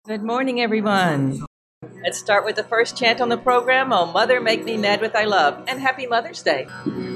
Good morning, everyone. Let's start with the first chant on the program. Oh, Mother, make me mad with thy love. And happy Mother's Day.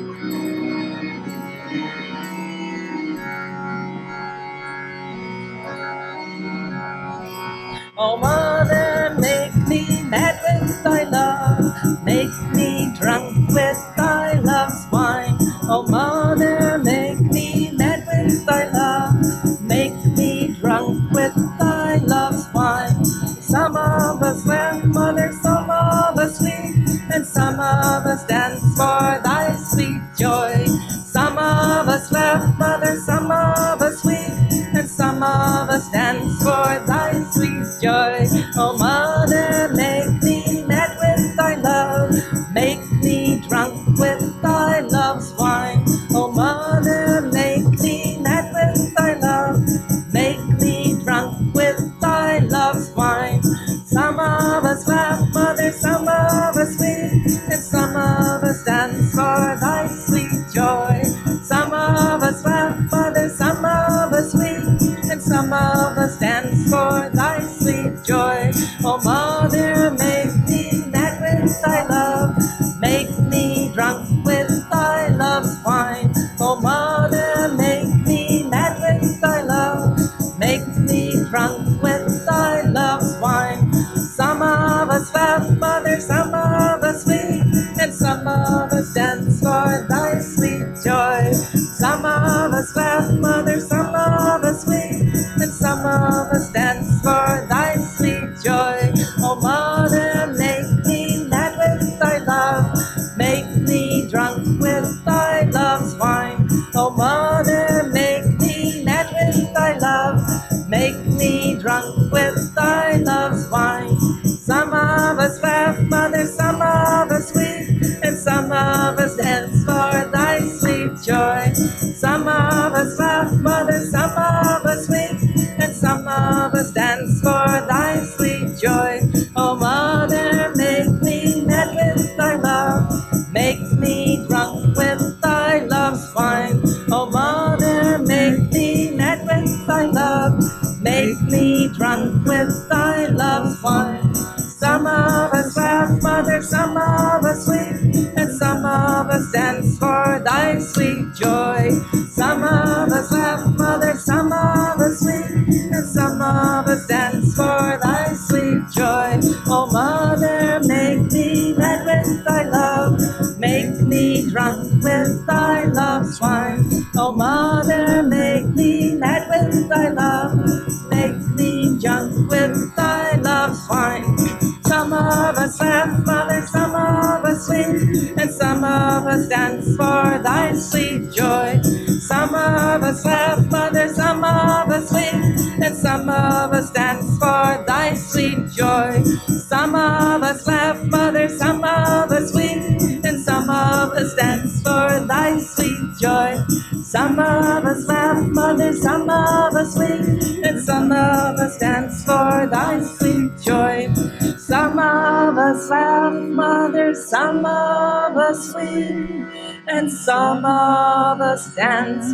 Oh, Mother, make me mad with thy love. Make me drunk with thy love's wine. Oh, Mother, make me mad with thy love. Make me drunk with thy love's wine. Some of us laugh, Mother, some of us weep, and some of us dance for thy sweet joy. Some of us laugh, Mother, some of us weep, and some of us dance for thy sweet joy. Oh, Mother, make me mad with thy love. Make me drunk with thy love's wine. Oh, Mother, make me mad with thy love. Make me drunk with thy love's wine. Some of us laugh, Mother, some of us weep, and some of us dance for thy sweet joy. Some of us laugh, Mother, some of us weep, and some of us dance for thy sweet joy. Oh, Mother, make me mad with thy love. Make me drunk with thy love's wine. Oh, Mother, make me mad with thy love. Make me drunk with thy love's wine. Some of us laugh, Mother, some of us weep, and some of us dance for thy sweet joy. Some of us laugh, Mother, some of us weep, and some of us dance for thy sweet joy. Oh, Mother, make me mad with thy love. Make me drunk with thy love's wine. Oh, Mother, make me mad with thy love. Make me drunk with thy love's wine. Some of us laugh, Mother, some of us weep, and some of us dance for thy sweet joy. Some of us laugh, Mother, some of us weep, and some of us dance for thy sweet joy. Oh, Mother, make me mad with thy love. Make me drunk with thy love's wine. Oh, Mother, make me mad with thy love. Make me drunk with thy love's wine. Some of us laugh, Mother, some of us weep, and some of us dance for thy sweet joy. Some of us laugh, Mother, some of us weep, and some of us dance for thy sweet joy. Oh, Mother, make me mad with thy love. Make me drunk with thy love's wine. Oh, Mother, make me mad with thy love. Make me drunk with thy love's wine. Some of us laugh, Mother, some of us weep, and some of us dance for thy sweet joy. Some of us laugh, Mother, some of us weep, and some of us dance for thy sweet joy. Some of us laugh, Mother, some of us weep, and some of us dance for thy sweet joy. Some of us laugh, Mother, some of us weep, and some of us dance for thy sweet joy. Some of us laugh, Mother, some of us weep, and some of us dance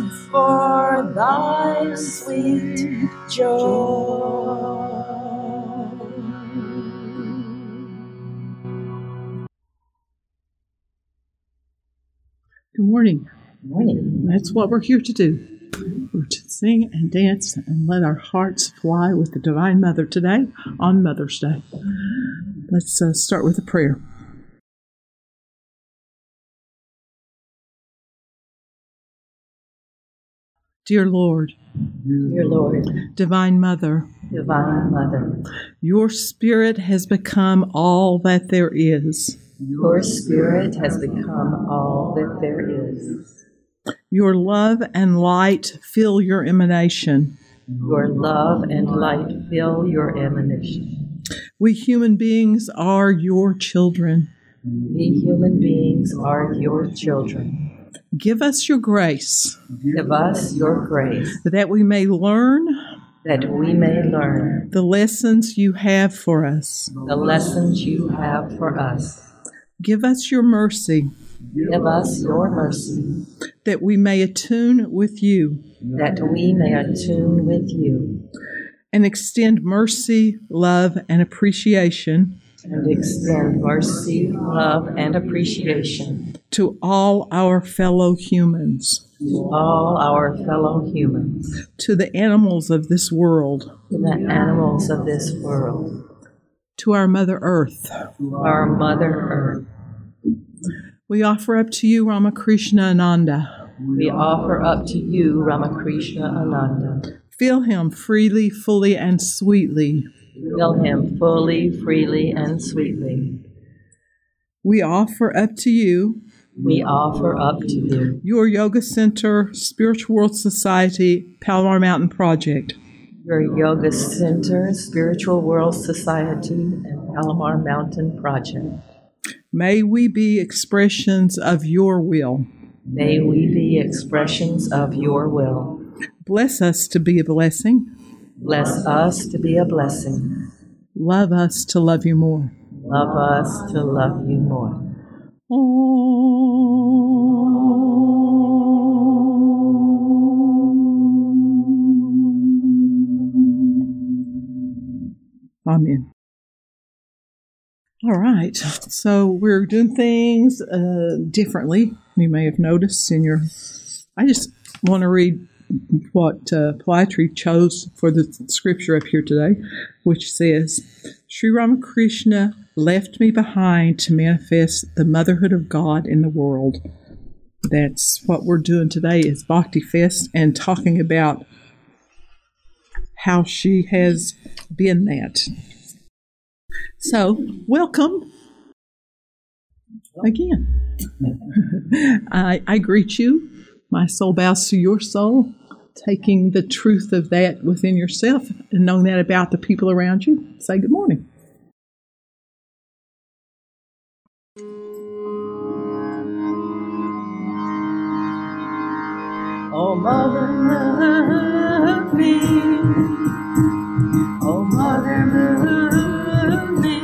for thy sweet joy. Good morning. Good morning. That's what we're here to do. We're to sing and dance and let our hearts fly with the Divine Mother today on Mother's Day. Let's start with a prayer. Dear Lord, Divine Mother, your Spirit has become all that there is. Your Spirit has become all that there is. Your love and light fill your emanation. Your love and light fill your emanation. We human beings are your children. We human beings are your children. Give us your grace. Give us your grace. That we may learn. That we may learn. The lessons you have for us. The lessons you have for us. Give us your mercy. Give us your mercy. That we may attune with you. That we may attune with you. and extend mercy, love, and appreciation and extend mercy, love, and appreciation to all our fellow humans, to all our fellow humans, to the animals of this world, to the animals of this world, to our Mother Earth. to our Mother Earth. We offer up to you Ramakrishna Ananda. We offer up to you Ramakrishna Ananda. Fill him freely, fully, and sweetly. Fill him fully, freely, and sweetly. We offer up to you We offer up to you your Yoga Center, Spiritual World Society, Palomar Mountain Project. your Yoga Center, Spiritual World Society, and Palomar Mountain Project. May we be expressions of your will. May we be expressions of your will. Bless us to be a blessing. Bless us to be a blessing. Love us to love you more. Love us to love you more. Amen. All right, so we're doing things differently. You may have noticed in your... I just want to read what Poetry chose for the scripture up here today, which says, Sri Ramakrishna left me behind to manifest the motherhood of God in the world. That's what we're doing today is Bhakti Fest and talking about how she has been that. So, welcome again. I greet you. My soul bows to your soul, taking the truth of that within yourself and knowing that about the people around you. Say good morning. Oh, Mother, love me. Oh, Mother, love me.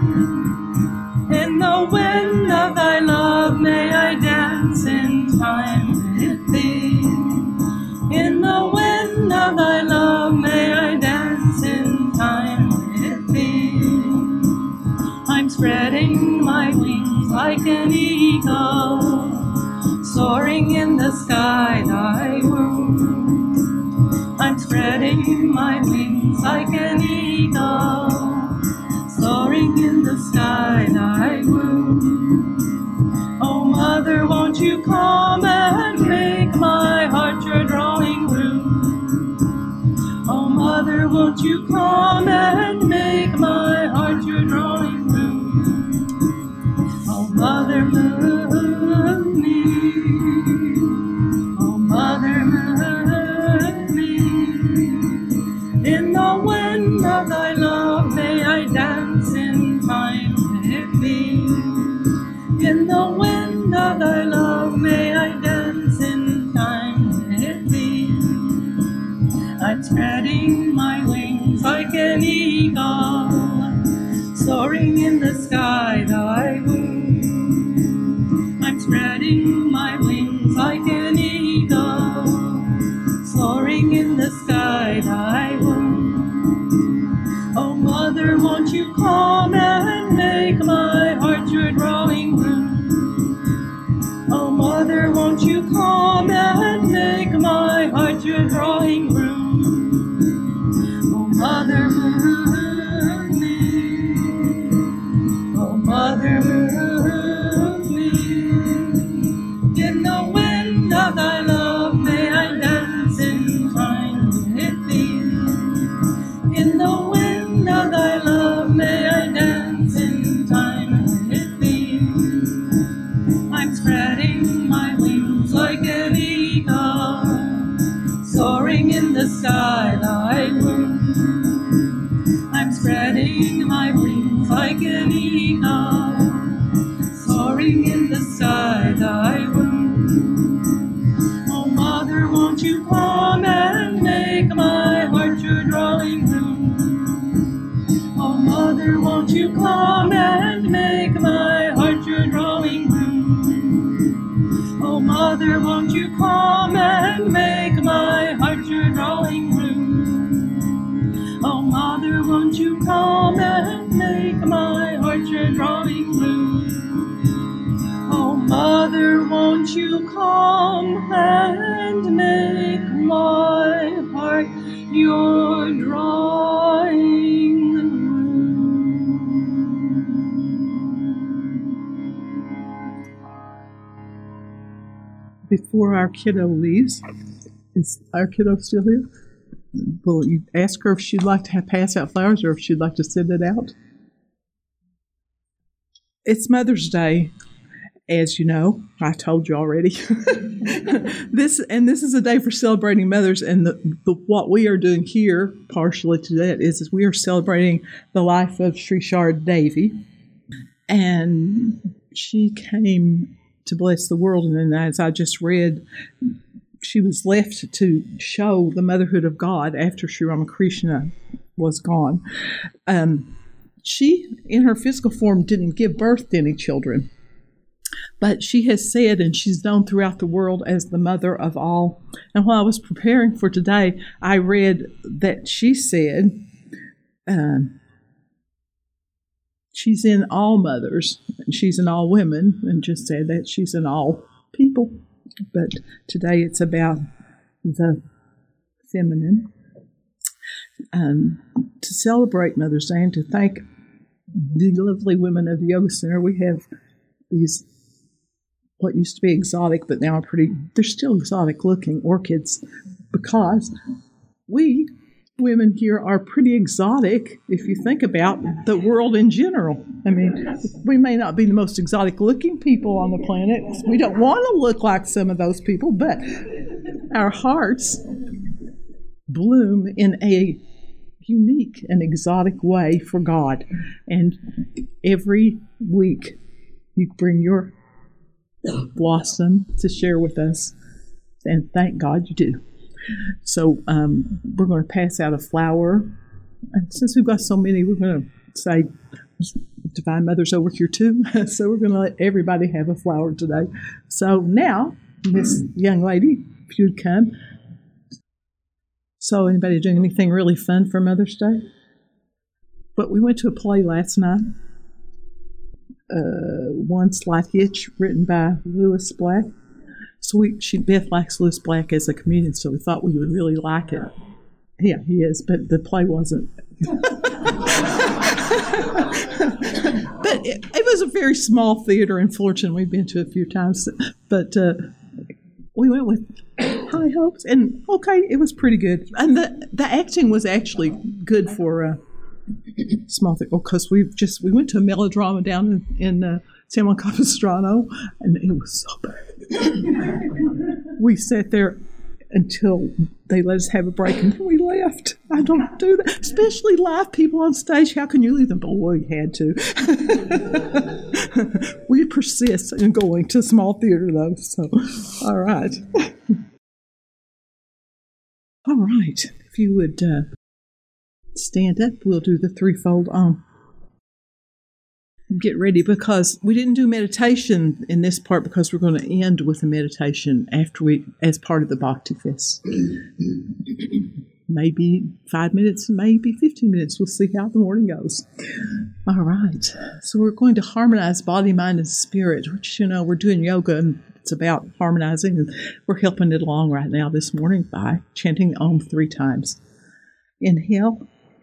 In the wind of thy love may I dance in time with thee. In the wind of thy love may I dance in time with thee. I'm spreading my wings like an eagle, soaring in the sky thy womb. I'm spreading my wings like an eagle, soaring in the sky thy womb. Oh, Mother, won't you come and make my heart your drawing room? Oh, Mother, won't you come and make my heart your drawing room? Oh, Mother, love me. Oh, Mother, love me. In the wind of thy love may I dance in time with thee. In the wind of thy love may I dance in time with thee. I'm spreading my wings like an eagle, soaring in the sky thy womb. I'm spreading my wings like an eagle, soaring in the sky thy womb. Oh, Mother, won't you come and make my heart your drawing room? Oh, Mother, won't you come and make my heart your drawing room? Oh, Mother, love me. Oh, Mother, love me. you come and make my heart your drawing room? Oh, Mother, won't you come and make my heart your drawing room? Before our kiddo leaves, is our kiddo still here? Will you ask her if she'd like to pass out flowers or if she'd like to send it out? It's Mother's Day, as you know. I told you already. This is a day for celebrating mothers, and what we are doing here, partially to that, is we are celebrating the life of Sri Sharad Devi, and she came to bless the world, and as I just read, she was left to show the motherhood of God after Sri Ramakrishna was gone. She, in her physical form, didn't give birth to any children, but she has said, and she's known throughout the world as the mother of all. And while I was preparing for today, I read that she said, she's in all mothers, and she's in all women, and just said that she's in all people. But today it's about the feminine. To celebrate Mother's Day and to thank the lovely women of the Yoga Center, we have these, what used to be exotic, but now they're still exotic looking orchids, because we women here are pretty exotic if you think about the world in general. I mean, we may not be the most exotic looking people on the planet. We don't want to look like some of those people, but our hearts bloom in a unique and exotic way for God. And every week you bring your blossom to share with us, and thank God you do. So we're going to pass out a flower. And since we've got so many, we're going to say Divine Mother's over here too. So we're going to let everybody have a flower today. So now, this young lady, if you'd come. So anybody doing anything really fun for Mother's Day? But we went to a play last night. One Slight Hitch, written by Lewis Black. So Beth likes Lewis Black as a comedian, so we thought we would really like it. Yeah, he is, but the play wasn't. But it was a very small theater in Fullerton. We've been to a few times, but we went with high hopes, and okay, it was pretty good. And the acting was actually good for small thing, because we went to a melodrama down in San Juan Capistrano, and it was so bad. We sat there until they let us have a break, and then we left. I don't do that, especially live people on stage. How can you leave them? But we had to. We persist in going to small theater, though. So, all right. All right. If you would stand up, we'll do the threefold get ready, because we didn't do meditation in this part, because we're going to end with a meditation as part of the Bhakti Fest. Maybe 5 minutes, maybe 15 minutes. We'll see how the morning goes. All right. So we're going to harmonize body, mind, and spirit, which, we're doing yoga, and it's about harmonizing, and we're helping it along right now this morning by chanting Om 3 times. Inhale.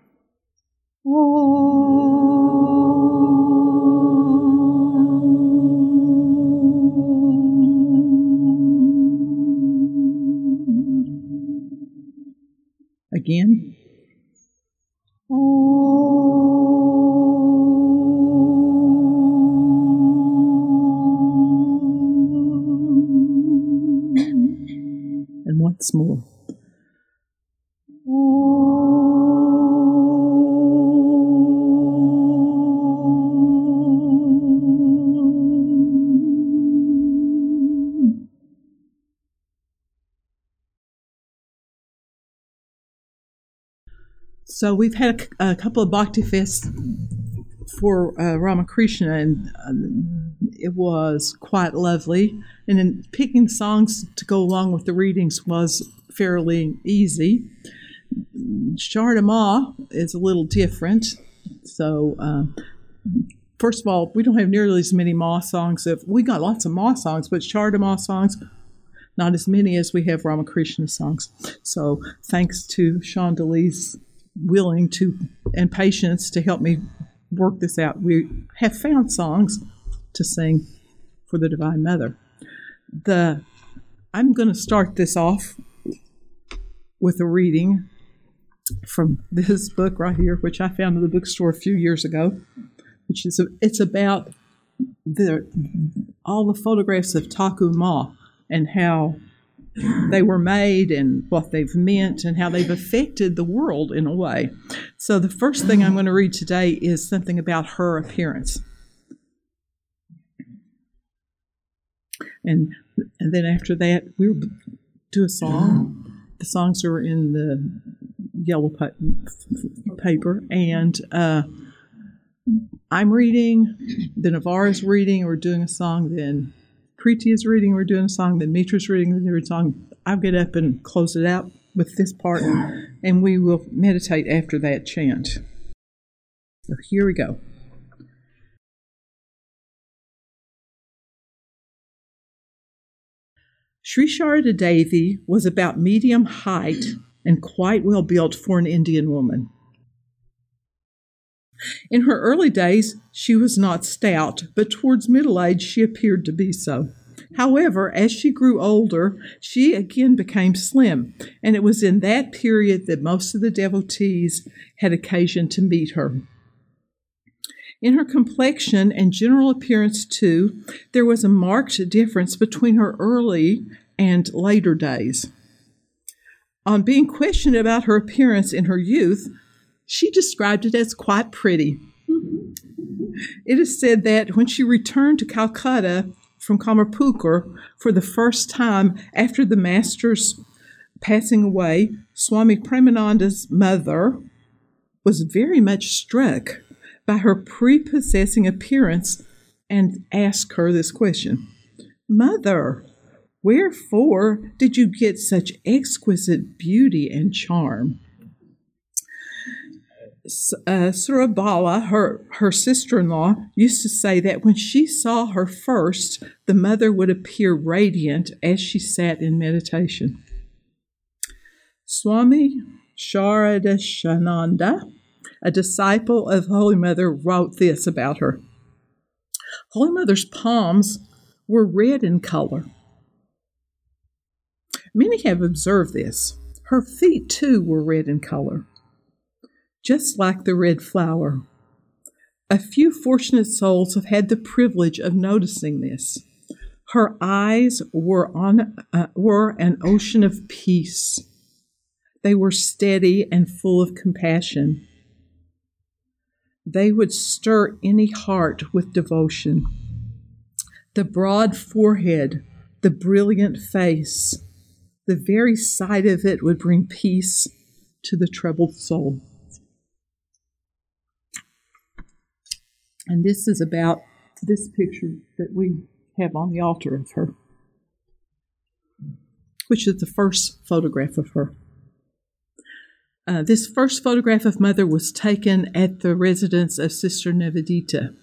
Again. And once more. So we've had a couple of Bhakti Fests for Ramakrishna, and it was quite lovely. And then picking songs to go along with the readings was fairly easy. Sharda Ma is a little different. So, first of all, we don't have nearly as many Ma songs. We got lots of Ma songs, but Sharda Ma songs, not as many as we have Ramakrishna songs. So, thanks to Chandeli's willing to and patience to help me work this out, we have found songs to sing for the Divine Mother. I'm going to start this off with a reading from this book right here, which I found in the bookstore a few years ago, which is it's about all the photographs of Taku Ma and how they were made and what they've meant and how they've affected the world in a way. So the first thing I'm going to read today is something about her appearance. And then after that, we'll do a song. The songs are in the yellow paper. And I'm reading, then Avara's reading, we're doing a song, then Preeti is reading, we're doing a song, then Mitra's reading, then we're doing a song. I'll get up and close it out with this part, and we will meditate after that chant. So here we go. Sri Sharda Devi was about medium height and quite well built for an Indian woman. In her early days, she was not stout, but towards middle age she appeared to be so. However, as she grew older, she again became slim, and it was in that period that most of the devotees had occasion to meet her. In her complexion and general appearance, too, there was a marked difference between her early and later days. On being questioned about her appearance in her youth, she described it as quite pretty. It is said that when she returned to Calcutta from Kamarpukur for the first time after the master's passing away, Swami Premananda's mother was very much struck by her prepossessing appearance and asked her this question: "Mother, wherefore did you get such exquisite beauty and charm?" Surabala, her sister-in-law, used to say that when she saw her first, the mother would appear radiant as she sat in meditation. Swami Sharadashananda, a disciple of Holy Mother, wrote this about her. Holy Mother's palms were red in color. Many have observed this. Her feet, too, were red in color, just like the red flower. A few fortunate souls have had the privilege of noticing this. Her eyes were an ocean of peace. They were steady and full of compassion. They would stir any heart with devotion. The broad forehead, the brilliant face, the very sight of it would bring peace to the troubled soul. And this is about this picture that we have on the altar of her, which is the first photograph of her. This first photograph of Mother was taken at the residence of Sister Nivedita.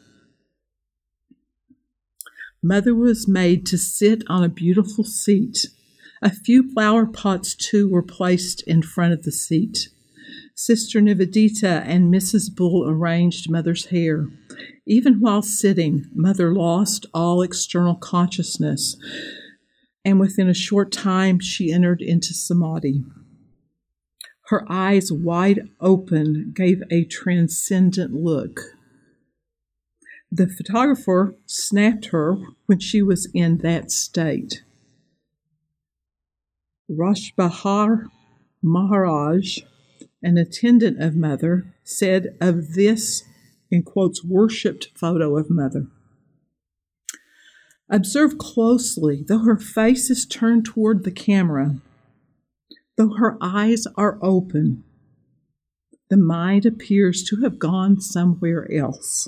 Mother was made to sit on a beautiful seat. A few flower pots, too, were placed in front of the seat. Sister Nivedita and Mrs. Bull arranged Mother's hair. Even while sitting, Mother lost all external consciousness, and within a short time she entered into samadhi. Her eyes, wide open, gave a transcendent look. The photographer snapped her when she was in that state. Rashbahar Maharaj, an attendant of Mother, said of this, in quotes, worshipped photo of Mother, "Observe closely, though her face is turned toward the camera, though her eyes are open, the mind appears to have gone somewhere else.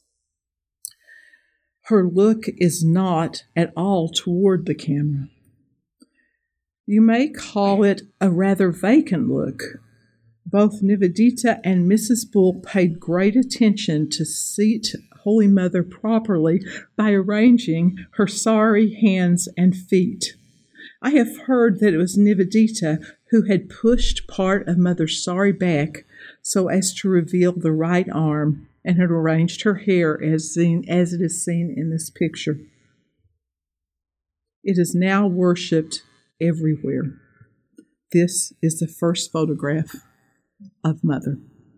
Her look is not at all toward the camera. You may call it a rather vacant look, Both Nivedita and Mrs. Bull paid great attention to seat Holy Mother properly by arranging her sari hands and feet. I have heard that it was Nivedita who had pushed part of Mother's sari back so as to reveal the right arm and had arranged her hair as it is seen in this picture. It is now worshipped everywhere. This is the first photograph of Mother.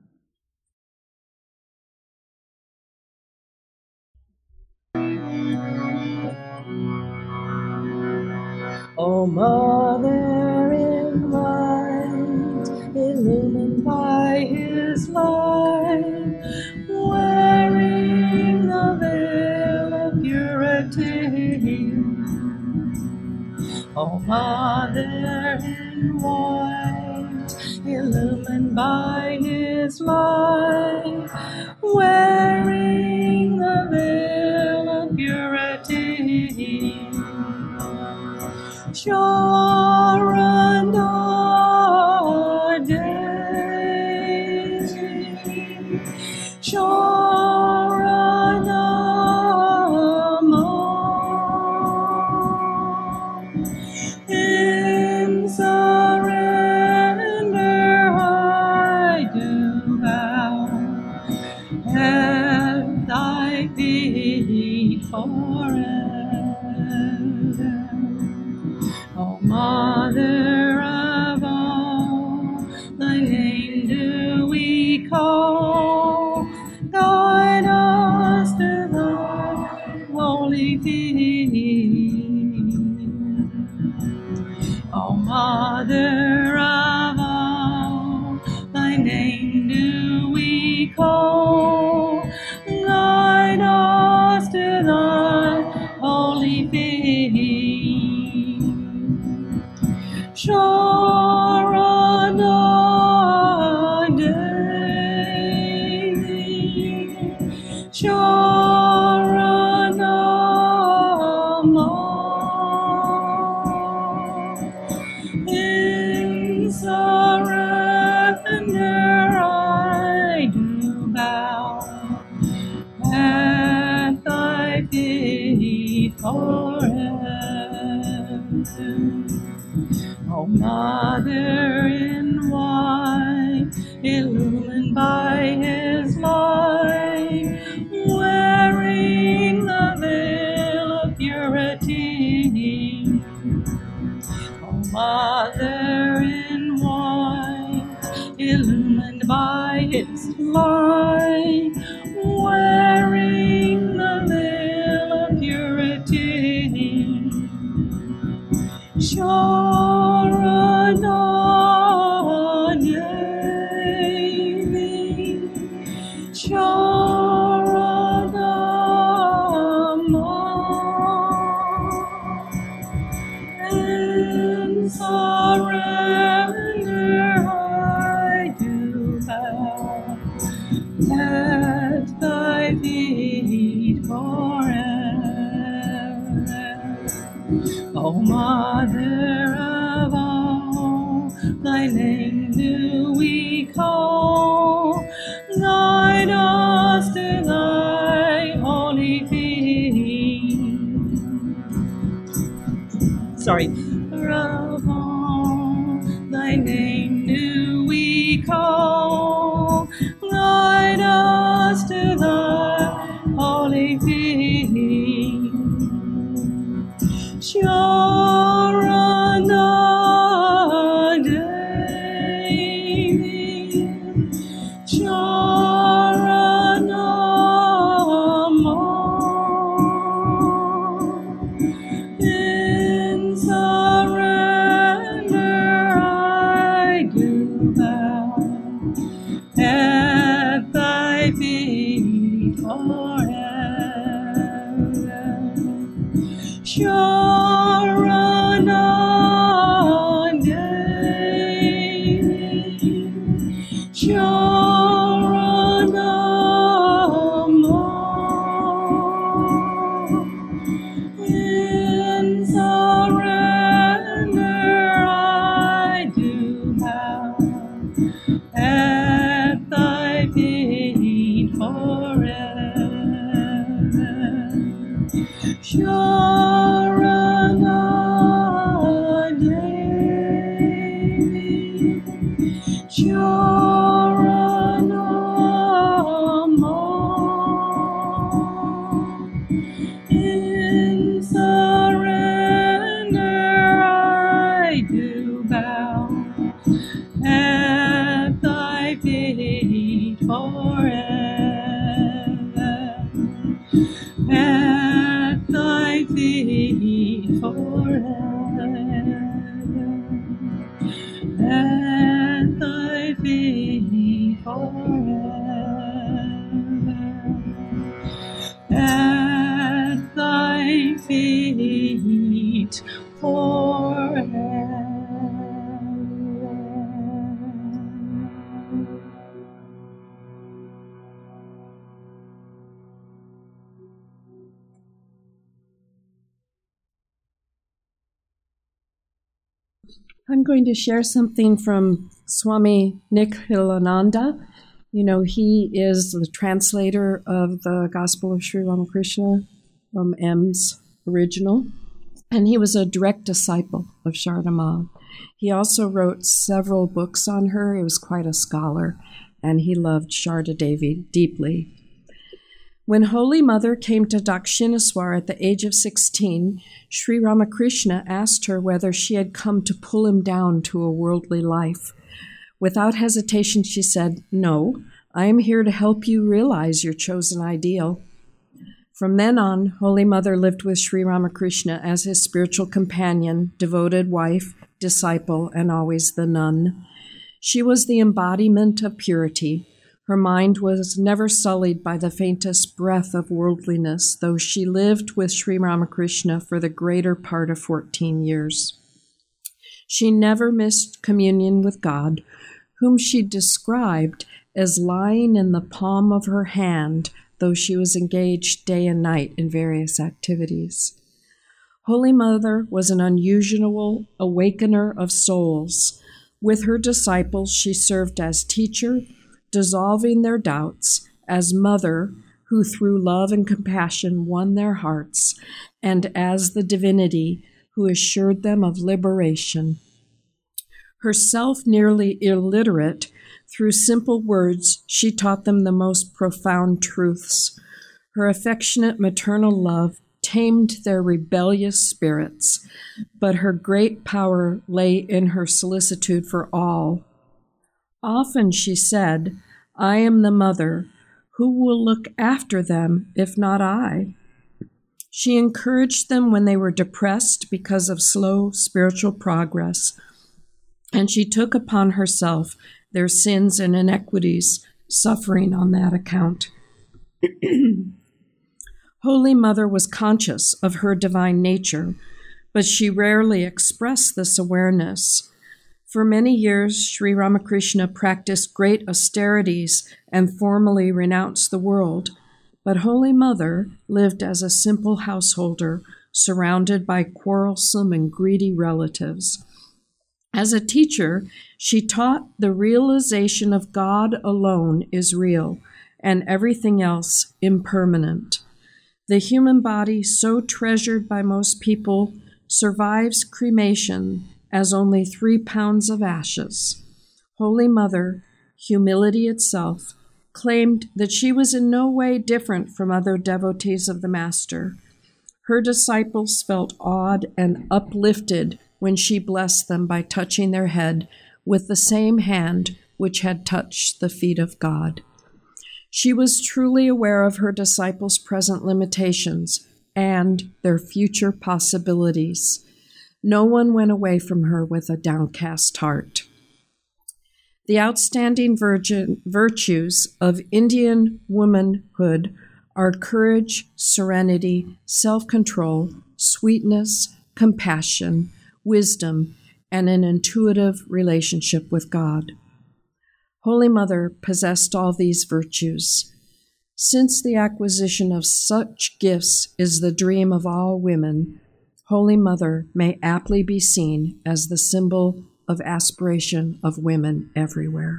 O Mother in white, illumined by His light, wearing the veil of purity. O Mother in white, illumined by His light, wearing the veil of purity. Sharanade, Sharanama, in surrender I do bow at Thy feet forever. O Mother of all, Thy name do we call. Guide us to Thy holy feet. O Mother of all, Thy name do we call. Guide us to Thy holy feet. Sharanade, Sharanama, in surrender I do bow at Thy feet forever. O Mother in white, illumined by His light, wearing the veil of purity. O Mother in white, illumined by His light, wearing the veil of purity. Sharanade, Sharanama, in surrender I do bow at Thy feet forever. O Mother of all, Thy name do we call. Guide us to Thy holy feet. Sorry. Of all, Thy name do we call. Guide us to Thy holy feet. Sharanade, Sharanama, in surrender I do bow at Thy feet forever. Sharanade, Sharanama, in surrender I do bow forever. At thy feet forever. At thy feet forever. At thy feet forever. I'm going to share something from Swami Nikhilananda. You know, he is the translator of the Gospel of Sri Ramakrishna from M's original, and he was a direct disciple of Sharda Ma. He also wrote several books on her. He was quite a scholar, and he loved Sharda Devi deeply. When Holy Mother came to Dakshineswar at the age of 16, Sri Ramakrishna asked her whether she had come to pull him down to a worldly life. Without hesitation, she said, "No, I am here to help you realize your chosen ideal." From then on, Holy Mother lived with Sri Ramakrishna as his spiritual companion, devoted wife, disciple, and always the nun. She was the embodiment of purity. Her mind was never sullied by the faintest breath of worldliness, though she lived with Sri Ramakrishna for the greater part of 14 years. She never missed communion with God, whom she described as lying in the palm of her hand, though she was engaged day and night in various activities. Holy Mother was an unusual awakener of souls. With her disciples, she served as teacher, dissolving their doubts, as mother, who through love and compassion won their hearts, and as the divinity who assured them of liberation. Herself nearly illiterate, through simple words she taught them the most profound truths. Her affectionate maternal love tamed their rebellious spirits, but her great power lay in her solicitude for all. Often she said, "I am the mother. Who will look after them if not I?" She encouraged them when they were depressed because of slow spiritual progress, and she took upon herself their sins and iniquities, suffering on that account. Holy Mother was conscious of her divine nature, but she rarely expressed this awareness. For many years, Sri Ramakrishna practiced great austerities and formally renounced the world, but Holy Mother lived as a simple householder, surrounded by quarrelsome and greedy relatives. As a teacher, she taught the realization of God alone is real, and everything else impermanent. The human body, so treasured by most people, survives cremation as only 3 pounds of ashes. Holy Mother, humility itself, claimed that she was in no way different from other devotees of the Master. Her disciples felt awed and uplifted when she blessed them by touching their head with the same hand which had touched the feet of God. She was truly aware of her disciples' present limitations and their future possibilities. No one went away from her with a downcast heart. The outstanding virtues of Indian womanhood are courage, serenity, self-control, sweetness, compassion, wisdom, and an intuitive relationship with God. Holy Mother possessed all these virtues. Since the acquisition of such gifts is the dream of all women, Holy Mother may aptly be seen as the symbol of aspiration of women everywhere.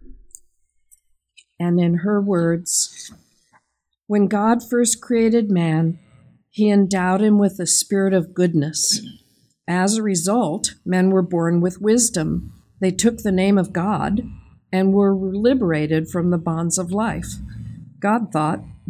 And in her words, when God first created man, he endowed him with the spirit of goodness. As a result, men were born with wisdom. They took the name of God and were liberated from the bonds of life. God thought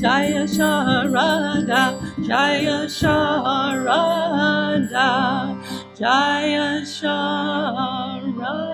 Jaya Sharada, Jaya Sharada, Jaya Sharada.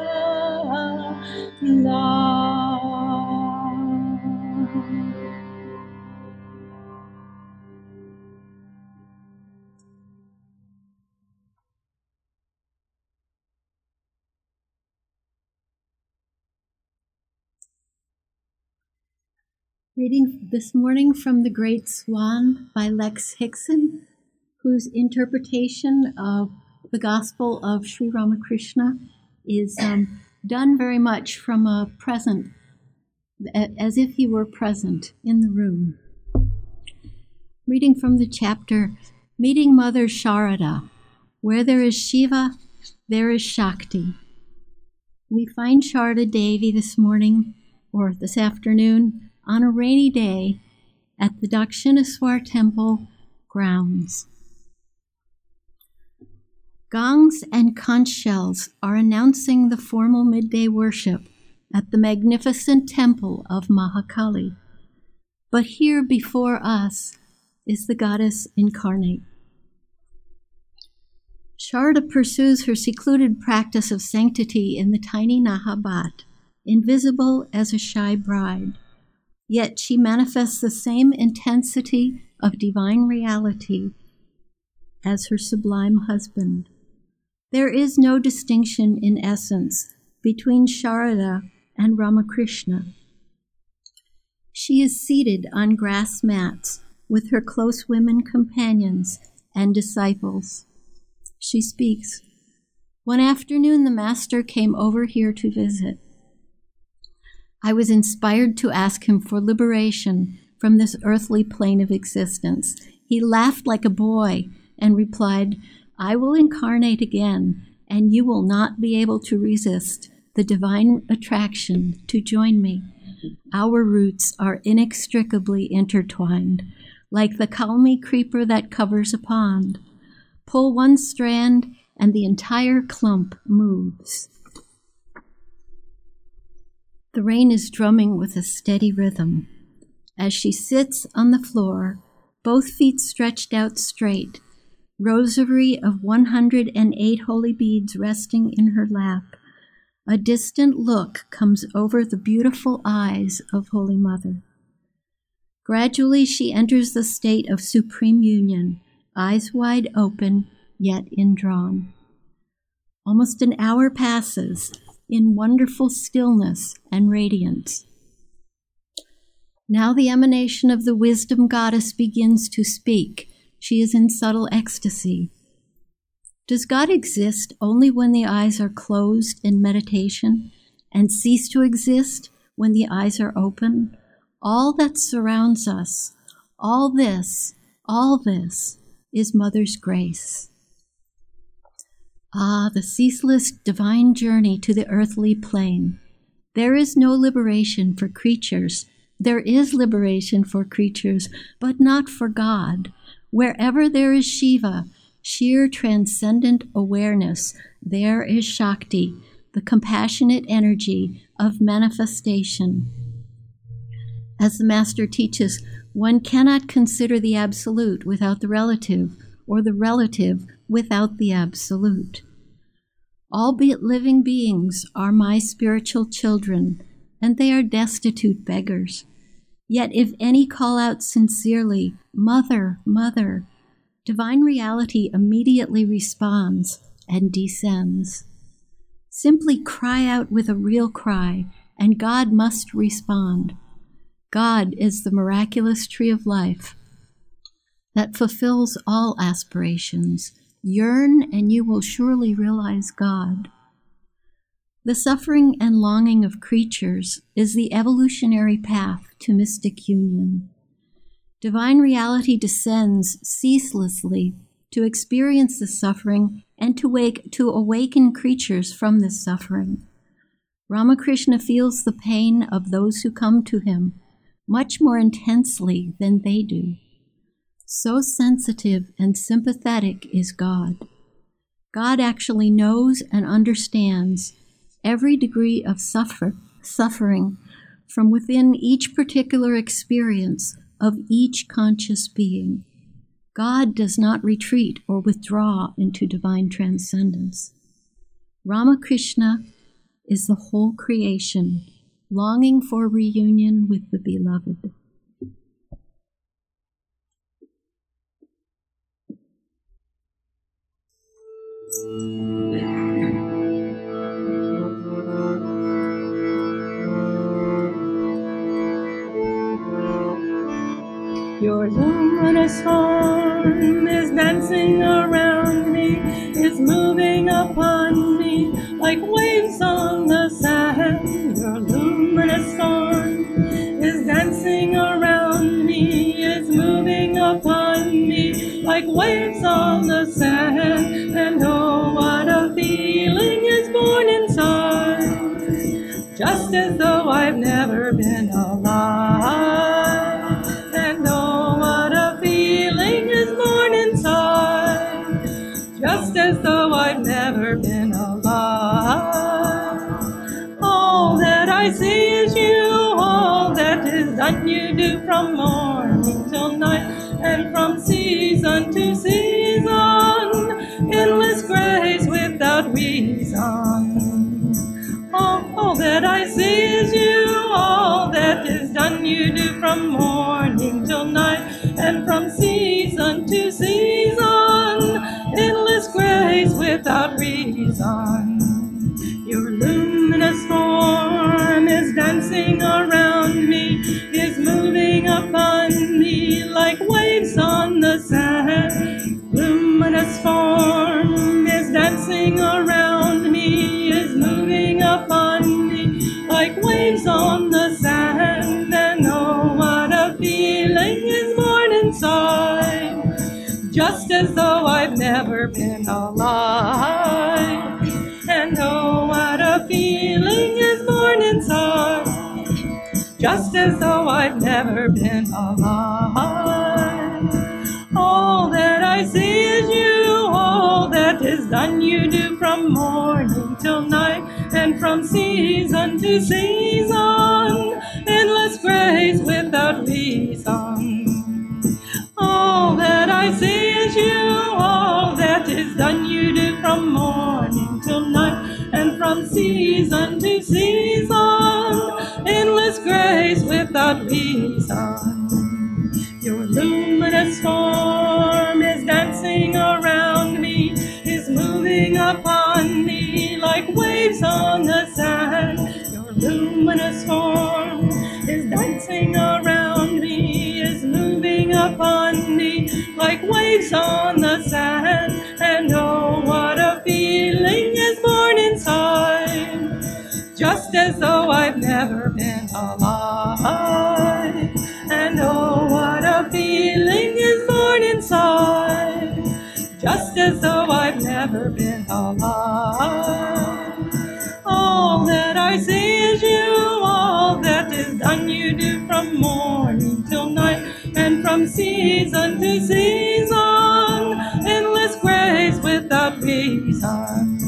Reading this morning from The Great Swan by Lex Hixon, whose interpretation of the Gospel of Sri Ramakrishna is done very much from a present, as if he were present in the room. Reading from the chapter, Meeting Mother Sharada. Where there is Shiva, there is Shakti. We find Sharada Devi this morning, or this afternoon, on a rainy day at the Dakshineswar temple grounds. Gongs and conch shells are announcing the formal midday worship at the magnificent temple of Mahakali. But here before us is the goddess incarnate. Sharada pursues her secluded practice of sanctity in the tiny Nahabat, invisible as a shy bride. Yet she manifests the same intensity of divine reality as her sublime husband. There is no distinction in essence between Sharada and Ramakrishna. She is seated on grass mats with her close women companions and disciples. She speaks. One afternoon, the master came over here to visit. I was inspired to ask him for liberation from this earthly plane of existence. He laughed like a boy and replied, I will incarnate again, and you will not be able to resist the divine attraction to join me. Our roots are inextricably intertwined, like the kalmi creeper that covers a pond. Pull one strand, and the entire clump moves. The rain is drumming with a steady rhythm. As she sits on the floor, both feet stretched out straight, rosary of 108 holy beads resting in her lap, a distant look comes over the beautiful eyes of Holy Mother. Gradually she enters the state of supreme union, eyes wide open, yet indrawn. Almost an hour passes in wonderful stillness and radiance. Now the emanation of the wisdom goddess begins to speak. She is in subtle ecstasy. Does God exist only when the eyes are closed in meditation and cease to exist when the eyes are open? All that surrounds us, all this is Mother's grace. Ah, the ceaseless divine journey to the earthly plane. There is no liberation for creatures. There is liberation for creatures, but not for God. Wherever there is Shiva, sheer transcendent awareness, there is Shakti, the compassionate energy of manifestation. As the Master teaches, one cannot consider the absolute without the relative, or the relative without the absolute. All living beings are my spiritual children, and they are destitute beggars. Yet if any call out sincerely, Mother, Mother, divine reality immediately responds and descends. Simply cry out with a real cry, and God must respond. God is the miraculous tree of life that fulfills all aspirations. Yearn, and you will surely realize God. The suffering and longing of creatures is the evolutionary path to mystic union. Divine reality descends ceaselessly to experience the suffering and to awaken creatures from this suffering. Ramakrishna feels the pain of those who come to him much more intensely than they do. So sensitive and sympathetic is God. God actually knows and understands every degree of suffering from within each particular experience of each conscious being. God does not retreat or withdraw into divine transcendence. Ramakrishna is the whole creation, longing for reunion with the beloved. Your luminous arm is dancing around me, is moving upon me like waves on the sand. Your luminous arm is dancing around me, is moving upon me like waves on the sand. And oh, what a feeling is born inside, just as though I've never been alive. Just as though I've never been alive. All that I see is you, all that is done you do from morning till night, and from season to season, endless grace without reason. All that I see is you, all that is done you do from morning till night, and from season to season, endless grace without reason. Your luminous form is dancing around me, is moving upon me like waves on the sand. Luminous form is dancing around me, is moving upon me like waves on the sand. And oh, what a feeling is born inside, just as though I've never been alive. And oh, what a feeling is born inside, just as though I've never been alive. All that I see is you, all that is done you do from morning till night, and from season to season, endless grace without reason. All that I see is you, all that is done you do from morning till night, and from season to season, endless grace without reason. Your luminous form is dancing around me, is moving upon me like waves on the sand. Your luminous form is dancing around me, is moving upon me like waves on the sand. And oh, what a feeling is born inside, just as though I've never been alive. And oh, what a feeling is born inside, just as though I've never been alive. All that I see is you, all that is done you do from morning till night, and from season to season, endless grace without reason.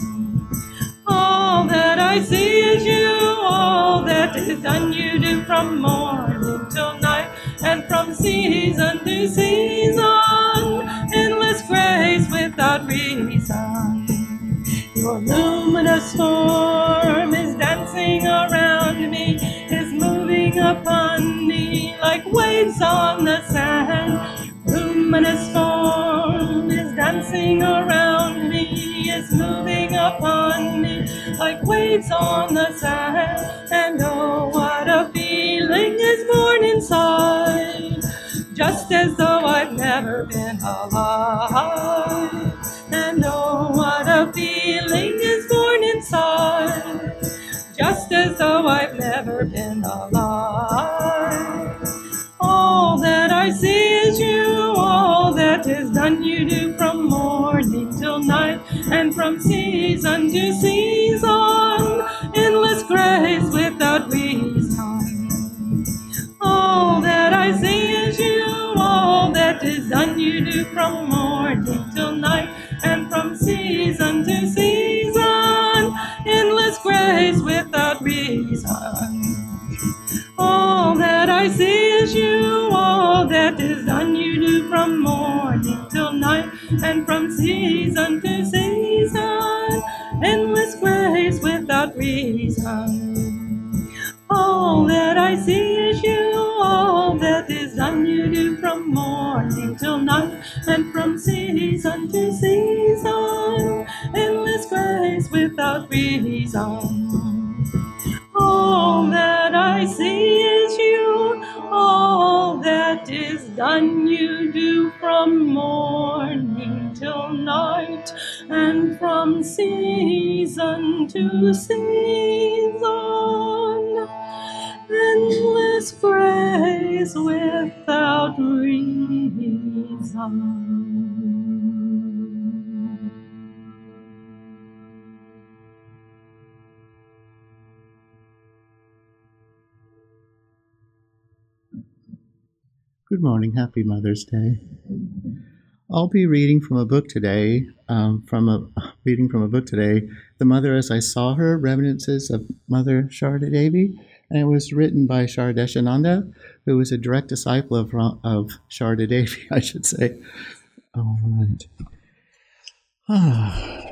All that I see is you, all that is done you do from morning till night, and from season to season, endless grace without reason. Your luminous form is dancing around me, is moving upon me like waves on the sand. Luminous form is dancing around me, is moving upon me like waves on the sand. And oh, what a feeling is born inside, just as though I've never been alive. And oh, what a feeling is born inside, just as though I've never been alive. All that I see is you, all that is done you do from morning till night, and from season to season, endless grace without reason. All that I see is you, all that is done you do from morning till night, and from season to season, endless grace without reason. All that I see is you, all and from season to season, endless grace without reason. All that I see is you, all that is done you do from morning till night, and from season to season, endless grace without reason. All that I see is you, all that is done you do from morning till night, and from season to season, endless grace without reason. Good morning. Happy Mother's Day. I'll be reading from a book today, The Mother as I Saw Her, Reminiscences of Mother Sharda Devi, and it was written by Shardeshananda, who was a direct disciple of Sharda Devi, I should say. All right.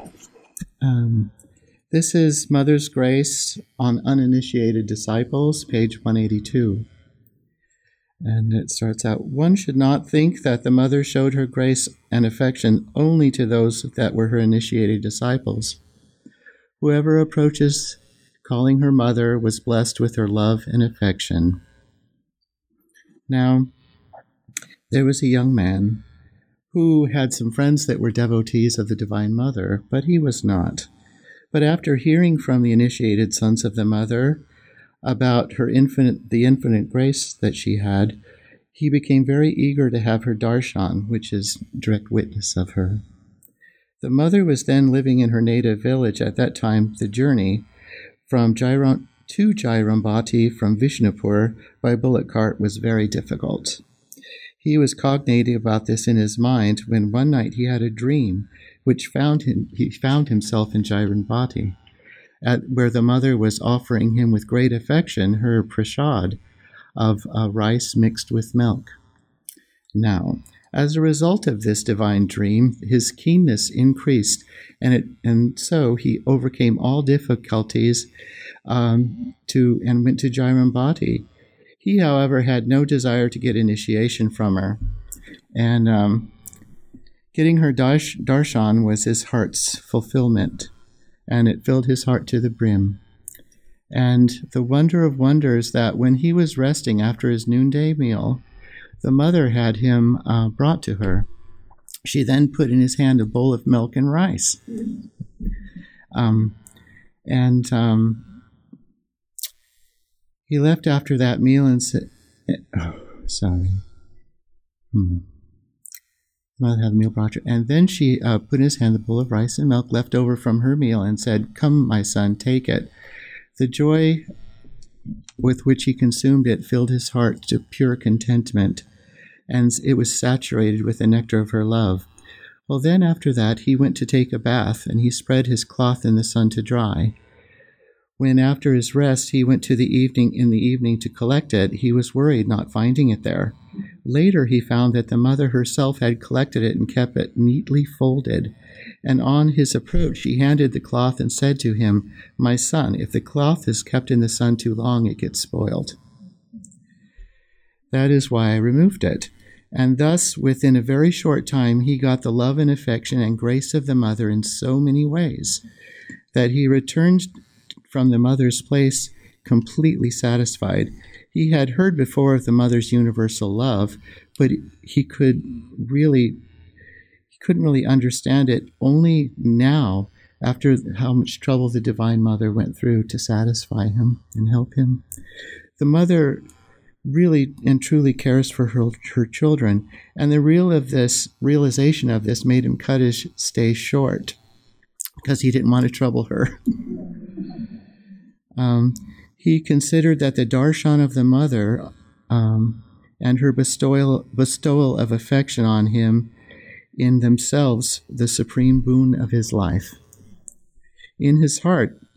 This is Mother's Grace on Uninitiated Disciples, page 182. And it starts out, one should not think that the mother showed her grace and affection only to those that were her initiated disciples. Whoever approaches calling her mother was blessed with her love and affection. Now, there was a young man who had some friends that were devotees of the Divine Mother, but he was not. But after hearing from the initiated sons of the Mother about the infinite grace that she had, he became very eager to have her darshan, which is direct witness of her. The mother was then living in her native village. At that time, the journey from to Jairambati from Vishnupur by bullock cart was very difficult. He was cogitating about this in his mind when one night he had a dream which he found himself in Jairambati, where the mother was offering him with great affection her prasad of rice mixed with milk. Now, as a result of this divine dream, his keenness increased, and so he overcame all difficulties and went to Jairambati. He, however, had no desire to get initiation from her, and getting her darshan was his heart's fulfillment, and it filled his heart to the brim. And the wonder of wonders that when he was resting after his noonday meal, the mother had him brought to her. She then put in his hand a bowl of milk and rice. He left after that meal and said, Mother had the meal brought her. And then she put in his hand the bowl of rice and milk left over from her meal and said, "Come, my son, take it." The joy with which he consumed it filled his heart to pure contentment, and it was saturated with the nectar of her love. Well, then after that, he went to take a bath, and he spread his cloth in the sun to dry. When after his rest he went in the evening to collect it, he was worried not finding it there. Later he found that the mother herself had collected it and kept it neatly folded. And on his approach she handed the cloth and said to him, "My son, if the cloth is kept in the sun too long, it gets spoiled. That is why I removed it." And thus, within a very short time, he got the love and affection and grace of the mother in so many ways that he returned from the mother's place completely satisfied. He had heard before of the mother's universal love, but he couldn't really understand it only now, after how much trouble the Divine Mother went through to satisfy him and help him. The mother really and truly cares for her children, and the realization of this made him cut his stay short because he didn't want to trouble her. He considered that the darshan of the mother and her bestowal of affection on him in themselves the supreme boon of his life. In his heart,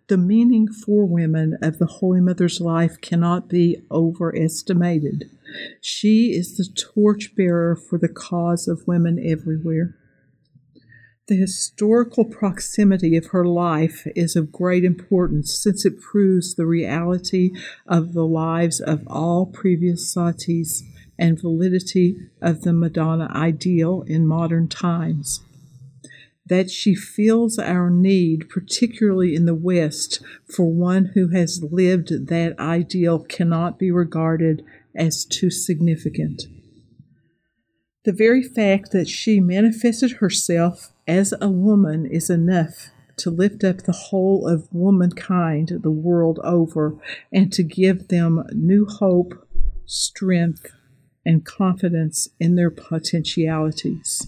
The meaning for women of the Holy Mother's life cannot be overestimated. She is the torchbearer for the cause of women everywhere. The historical proximity of her life is of great importance since it proves the reality of the lives of all previous satis and validity of the Madonna ideal in modern times. That she feels our need, particularly in the West, for one who has lived that ideal cannot be regarded as too significant. The very fact that she manifested herself as a woman is enough to lift up the whole of womankind the world over and to give them new hope, strength, and confidence in their potentialities.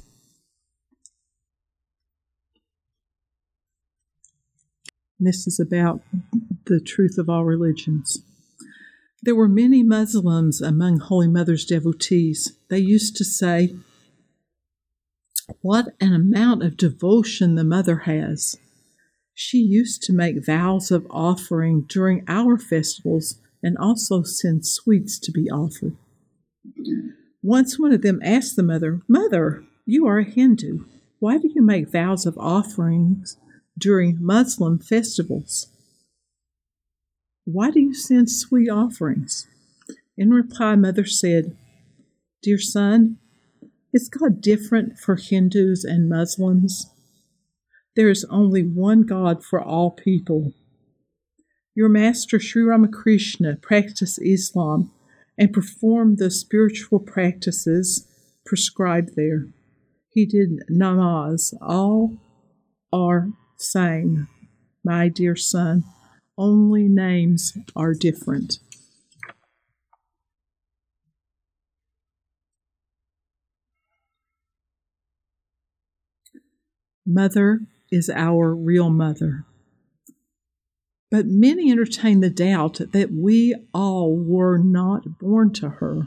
This is about the truth of all religions. There were many Muslims among Holy Mother's devotees. They used to say, "What an amount of devotion the Mother has. She used to make vows of offering during our festivals and also send sweets to be offered." Once one of them asked the Mother, "Mother, you are a Hindu. Why do you make vows of offerings during Muslim festivals? Why do you send sweet offerings?" In reply, Mother said, "Dear son, is God different for Hindus and Muslims? There is only one God for all people. Your master Sri Ramakrishna practiced Islam and performed the spiritual practices prescribed there. He did namaz. All are same, my dear son. Only names are different." Mother is our real mother. But many entertain the doubt that we all were not born to her.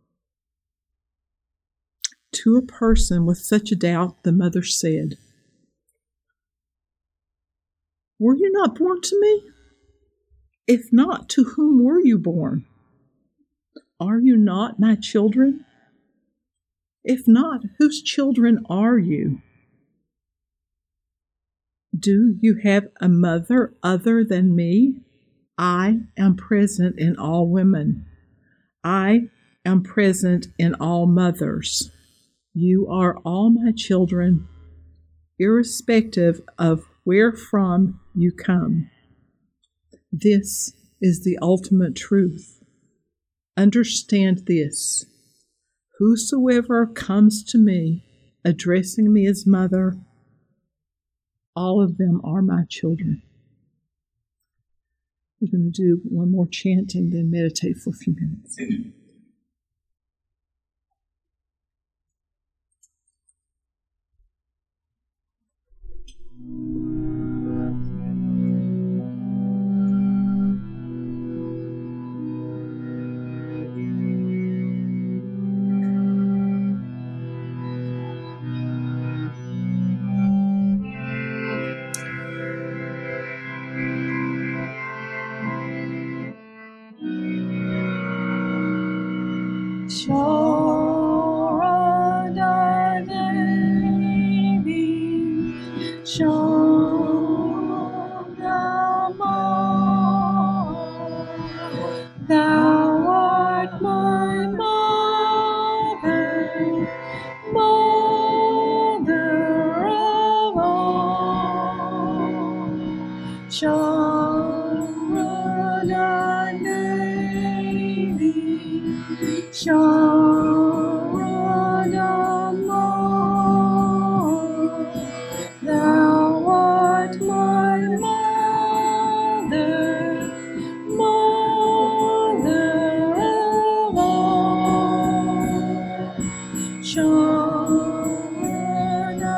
To a person with such a doubt, the Mother said, "Were you not born to me? If not, to whom were you born? Are you not my children? If not, whose children are you? Do you have a mother other than me? I am present in all women. I am present in all mothers. You are all my children, irrespective of where from you come. This is the ultimate truth. Understand this. Whosoever comes to me, addressing me as mother, all of them are my children." We're going to do one more chant and then meditate for a few minutes. Thou art my mother, mother of all. Sharana Devi, Sharana Ma. Thou art my mother, mother of all. Sharana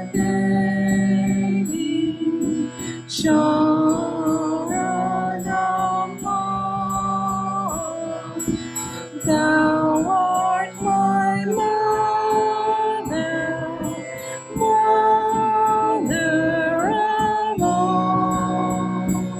Devi, Sharana Ma. Thou art my mother, mother of all.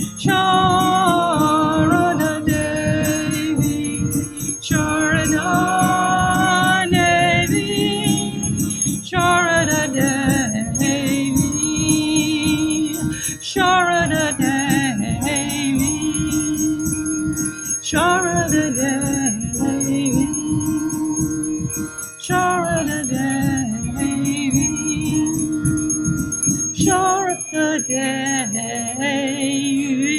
Sharada Devi, Sharada Devi, Sharada Devi, Sharada Devi.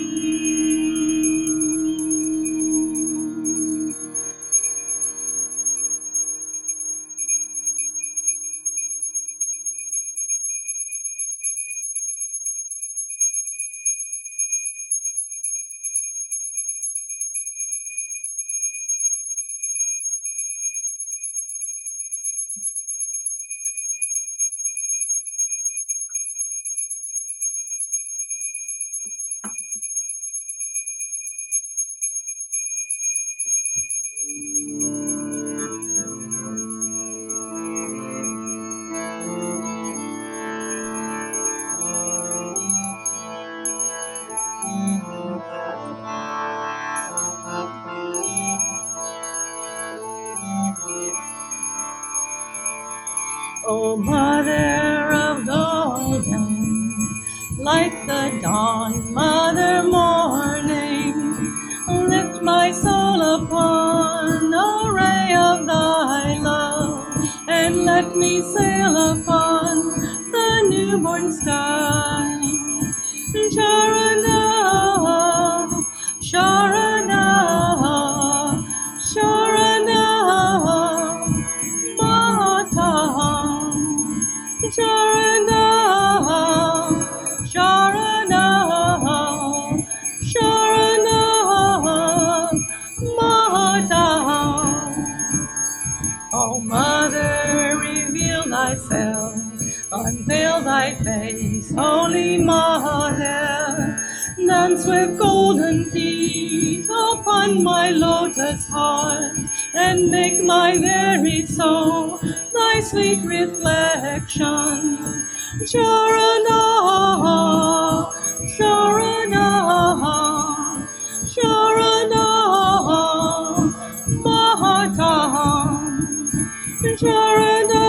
O Mother of golden, like the dawn, Mother morning, lift my soul upon a ray of thy love, and let me sail upon the newborn sky. Sharada, Sharada, Sharada, Mata, Sharada, Sharada, Sharada, Mata. O Mother, reveal thyself, unveil thy face, Holy Mother. Dance with golden feet upon my lotus heart, and make my very soul thy sweet reflection. Sharada, Sharada, Sharada, Mahata, Sharada,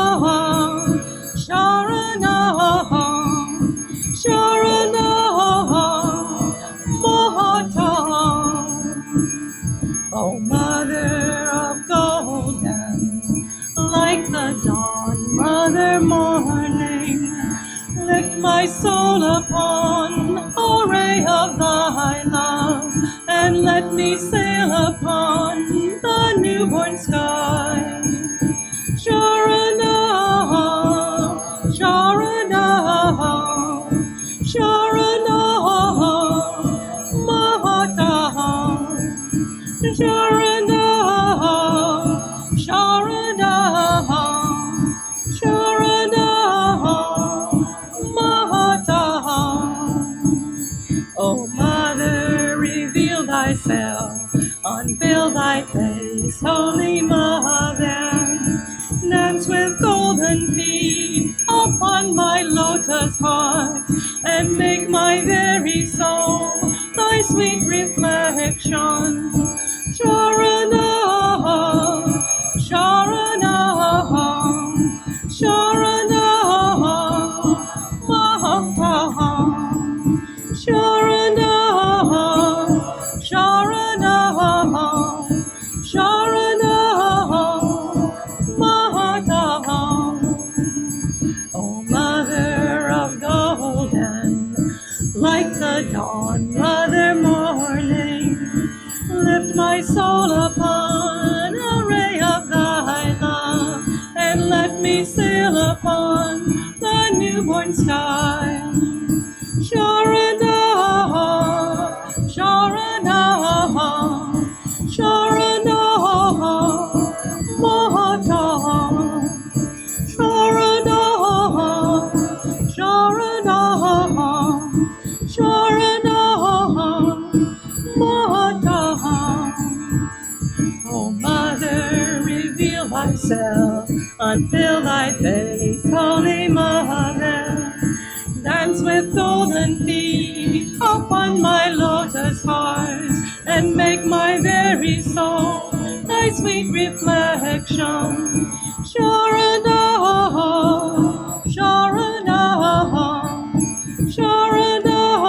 Sharada, Sharada, Mahata. O Mother of golden, like the dawn, Mother morning, lift my soul upon a ray of thy love, and let me sail upon the newborn sky. Sharada, Sharada, Sharada, Mahata, Sharada, Sharada, Sharada, Mahata. O Mother, reveal thyself, unveil thy face, Holy Mother. Dance with golden feet upon my lotus heart, and make my very soul thy sweet reflection. Sharada, Sharada, Sharada, Mahata, Sharada, Sharada, Sharada, Mahata. O Mother of golden, like the dawn, Mother morning, lift my soul upon a ray of thy love, and let me sail upon the newborn sky. Sharada, Sharada, Sharada, Mahata, Sharada, Sharada, Sharada, Mahata. O Mother, reveal thyself, unveil thy face, Holy Mother. Dance with golden feet upon my lotus heart, and make my very soul thy sweet reflection. Sharada, Sharada, Sharada,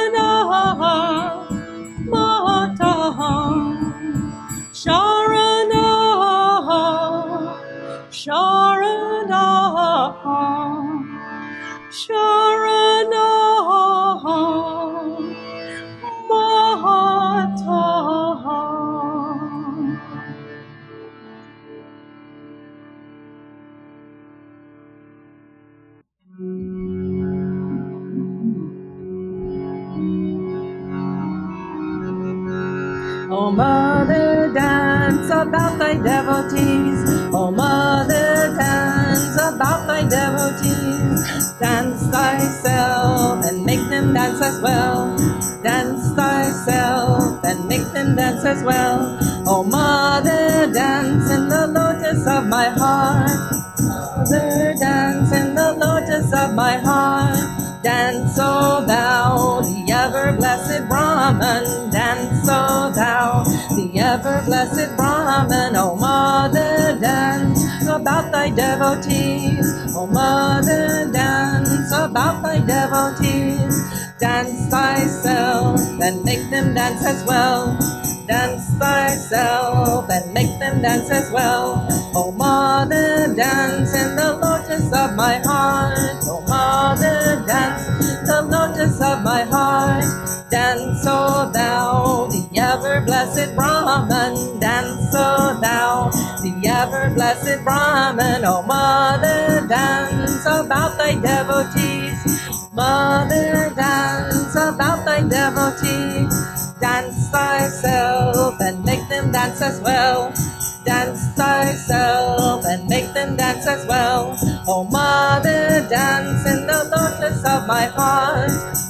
O Mother, dance about thy devotees. O Mother, dance about thy devotees. Dance thyself and make them dance as well. Dance thyself and make them dance as well. O Mother, dance in the lotus of my heart. Mother, dance in the lotus of my heart. Dance, O thou, the ever-blessed Brahman. Dance, O thou, the ever-blessed Brahman. O Mother, dance about thy devotees. O Mother, dance about thy devotees. Dance thyself and make them dance as well. Dance thyself and make them dance as well. O Mother, dance in the lotus of my heart. O Mother, dance the lotus of my heart. Dance, O thou, the ever-blessed Brahman. Dance, O thou, the ever-blessed Brahman. O Mother, dance about thy devotees. Mother, dance about thy devotees. Dance thyself and make them dance as well. Dance thyself and make them dance as well. O Mother, dance in the lotus of my heart.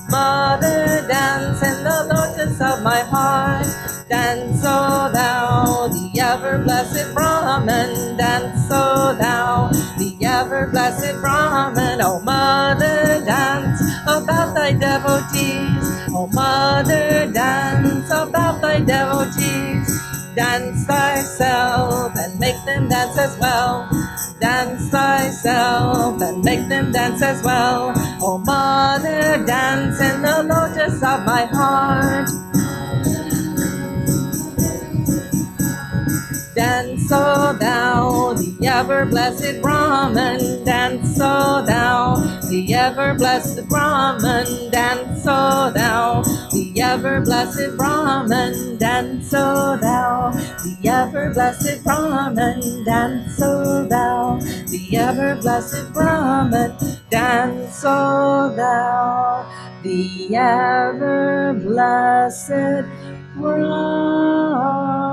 Mother, dance in the lotus of my heart. Dance, O thou, the ever-blessed Brahman. Dance, O thou, the ever-blessed Brahman. O Mother, dance about thy devotees. O Mother, dance about thy devotees. Dance thyself and make them dance as well. Dance thyself and make them dance as well. O Mother, dance in the lotus of my heart. Dance, O thou, the ever-blessed Brahman. Dance, O thou, the ever-blessed Brahman. Dance, O thou, the ever-blessed Brahman. Dance, O thou, the ever-blessed Brahman. Dance, O thou, the ever-blessed Brahman. Dance, O thou, the ever-blessed Brahman.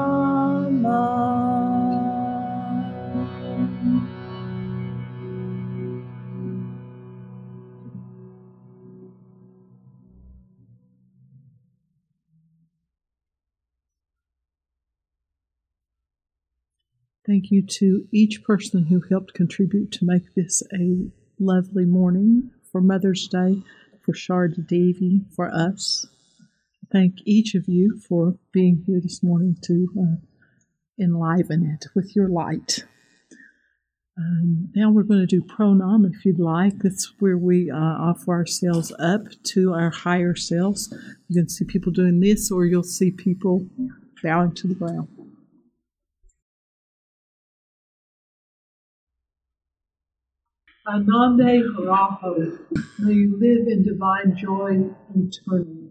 Thank you to each person who helped contribute to make this a lovely morning for Mother's Day, for Sharda Devi, for us. Thank each of you for being here this morning to enliven it with your light. Now we're going to do pranam if you'd like. That's where we offer ourselves up to our higher selves. You can see people doing this, or you'll see people bowing to the ground. Anande Haraho, may you live in divine joy eternally.